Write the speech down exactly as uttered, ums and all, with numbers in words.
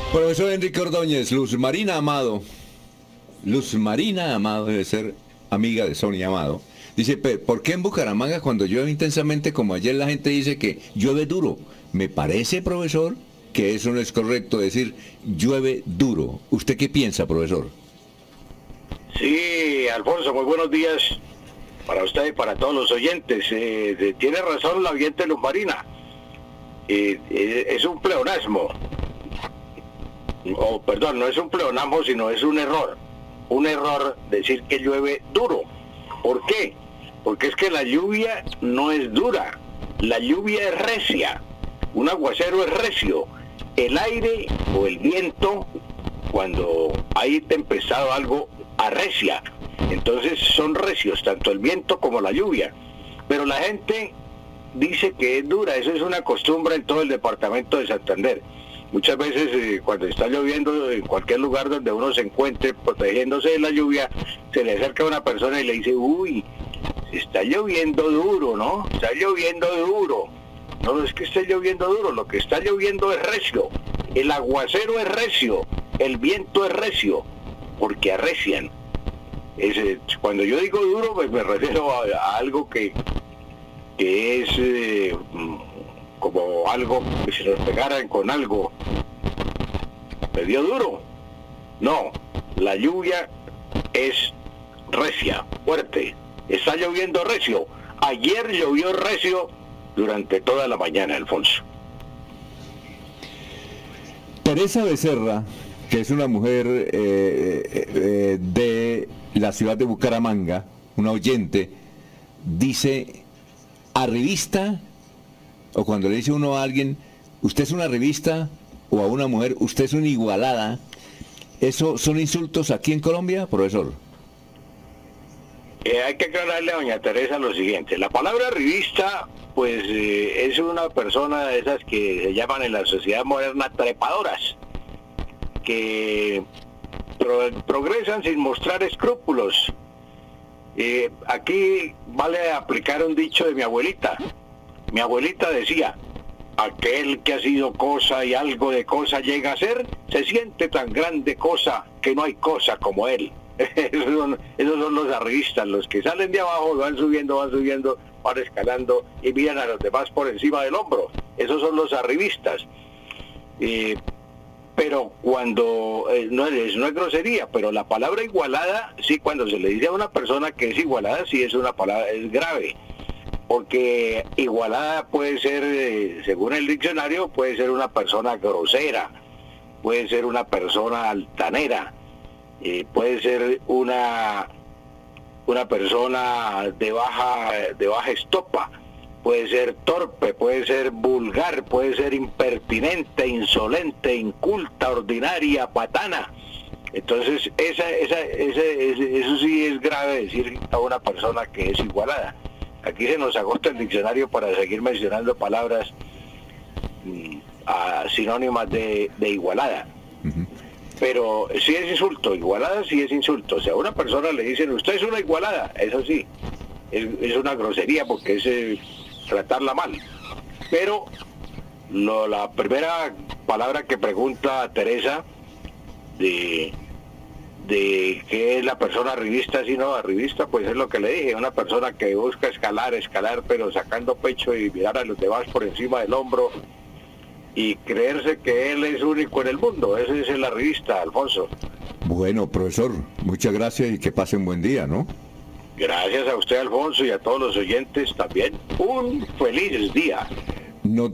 Profesor Enrique Ordóñez, Luz Marina Amado. Luz Marina Amado debe ser amiga de Sonia Amado. Dice, ¿por qué en Bucaramanga cuando llueve intensamente como ayer la gente dice que llueve duro? Me parece, profesor, que eso no es correcto decir llueve duro. ¿Usted qué piensa, profesor? Sí, Alfonso, muy buenos días para usted y para todos los oyentes. Eh, tiene razón la oyente Luz Marina. Eh, eh, es un pleonasmo. O, perdón, no es un pleonasmo, sino es un error. Un error decir que llueve duro. ¿Por qué? Porque es que la lluvia no es dura. La lluvia es recia. Un aguacero es recio. El aire o el viento, cuando hay tempestad o algo, arrecia. Entonces son recios, tanto el viento como la lluvia. Pero la gente dice que es dura. Eso es una costumbre en todo el departamento de Santander. Muchas veces eh, cuando está lloviendo en cualquier lugar donde uno se encuentre protegiéndose de la lluvia, se le acerca a una persona y le dice, uy, está lloviendo duro, ¿no? Está lloviendo duro. No, no es que esté lloviendo duro, lo que está lloviendo es recio. El aguacero es recio, el viento es recio, porque arrecian. Es, eh, cuando yo digo duro, pues me refiero a, a algo que, que es... Eh, como algo que se nos pegaran con algo medio duro. No, la lluvia es recia, fuerte. Está lloviendo recio. Ayer llovió recio durante toda la mañana, Alfonso. Teresa Becerra, que es una mujer eh, eh, de la ciudad de Bucaramanga, una oyente, dice, arribista, o cuando le dice uno a alguien, usted es una revista, o a una mujer, usted es una igualada, ¿eso son insultos aquí en Colombia, profesor? Eh, hay que aclararle a doña Teresa lo siguiente. La palabra revista, pues, eh, es una persona de esas que se llaman en la sociedad moderna trepadoras, que pro- progresan sin mostrar escrúpulos. Eh, aquí vale aplicar un dicho de mi abuelita. Mi abuelita decía, aquel que ha sido cosa y algo de cosa llega a ser, se siente tan grande cosa que no hay cosa como él. Esos son, esos son los arribistas, los que salen de abajo, van subiendo, van subiendo, van escalando y miran a los demás por encima del hombro. Esos son los arribistas. Eh, pero cuando, eh, no, es, no es grosería, pero la palabra igualada, sí, cuando se le dice a una persona que es igualada, sí es una palabra, es grave. Porque igualada puede ser, eh, según el diccionario, puede ser una persona grosera, puede ser una persona altanera, eh, puede ser una, una persona de baja, de baja estopa, puede ser torpe, puede ser vulgar, puede ser impertinente, insolente, inculta, ordinaria, patana. Entonces, esa, esa, esa, eso sí es grave decir a una persona que es igualada. Aquí se nos agota el diccionario para seguir mencionando palabras mm, a, sinónimas de, de igualada. Uh-huh. Pero sí es insulto, igualada sí es insulto. O sea, a una persona le dicen, usted es una igualada, eso sí, es, es una grosería porque es eh, tratarla mal. Pero lo, la primera palabra que pregunta Teresa de... de qué es la persona arribista, si no arribista, pues es lo que le dije, una persona que busca escalar, escalar, pero sacando pecho y mirar a los demás por encima del hombro y creerse que él es único en el mundo. Ese es el arribista, Alfonso. Bueno, profesor, muchas gracias y que pase un buen día, ¿no? Gracias a usted, Alfonso, y a todos los oyentes también. Un feliz día. No